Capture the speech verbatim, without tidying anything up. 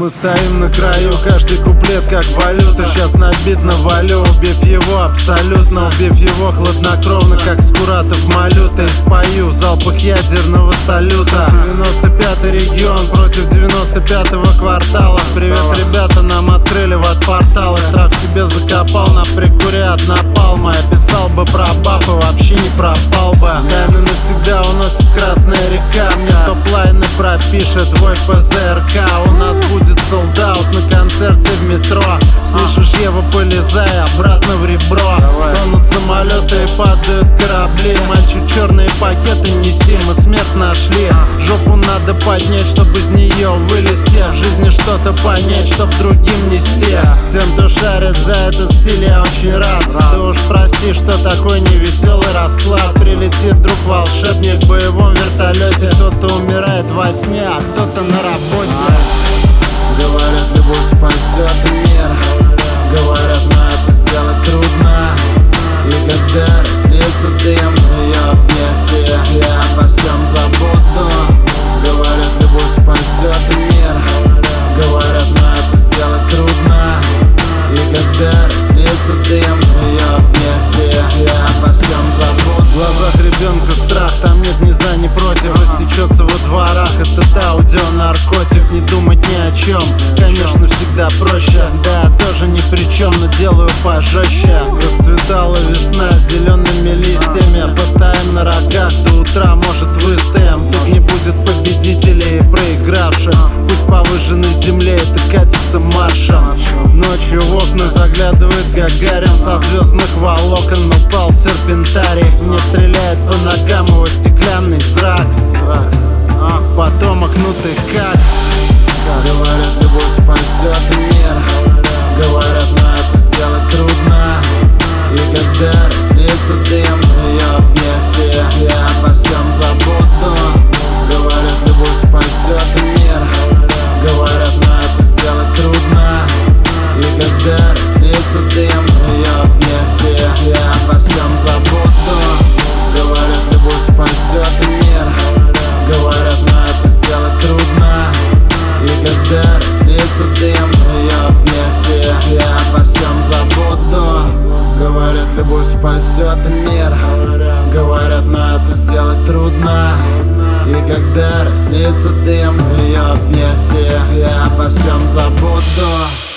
Мы стоим на краю, каждый куплет как валюта. Сейчас на бит навалю, убив его абсолютно. Убив его хладнокровно, как Скуратов малюта. И спою в залпах ядерного салюта. девяносто пятый регион против девяносто пятого квартала. Привет, ребята, нам открыли в от портала. Страх в себе закопал, на прикуре от напалма. Я писал бы про баб и вообще не пропал бы. Тайны навсегда уносит Красная река. Мне топ-лайны пропишет твой ПЗРК. У нас будет солдаут на концерте в метро. Слышишь, Ева, полезай обратно в ребро. Тонут самолеты и падают корабли. Мальчик, черные пакеты неси, мы смерть нашли. Жопу надо поднять, чтобы из нее вылезти. В жизни что-то понять, чтоб другим нести. Тем, кто шарит за этот стиль, я очень рад. Ты уж прости, что такой невеселый расклад. Прилетит друг волшебник в боевом вертолете. Кто-то умирает во сне, а кто-то на работе. Говорят, любовь спасет мир. Говорят, но это сделать трудно. И когда рассеется дым в ее объятиях, я обо всем забуду. Говорят, любовь спасет мир. Говорят, но это сделать трудно. И когда рассеется дым в ее объятиях, я обо всем забуду. В глазах ребенка страх, там нет ни за, ни против. Растечется во дворах, это аудио наркотик. Не думать ни о чем, конечно, всегда проще. Да, я тоже ни при чем, но делаю пожестче. Расцветала весна зелеными листьями. Постоим на рогах до утра, может выстоим. Тут не будет победителей и проигравших. Пусть по выжженной земле это катится маршем. Ночью в окна заглядывает Гагарин. Со звездных волокон упал серпентарий. Мне стреляет по ногам его стеклянный зрак. Потом охнутый как. Говорят, любовь спасет мир. Говорят, но это сделать трудно. И когда рассеется дым в ее объятиях, я обо всем забуду. Говорят, любовь спасет мир. Говорят, но это сделать трудно. И когда рассеется дым в ее объятиях, я обо всем забуду. Говорят, любовь спасет мир. Говорят, но это сделать трудно. И когда рассеется дым в ее объятиях, я обо всем забуду. Говорят, любовь спасет мир. Говорят, но это сделать трудно. И когда рассеется дым в ее объятиях, я обо всем забуду.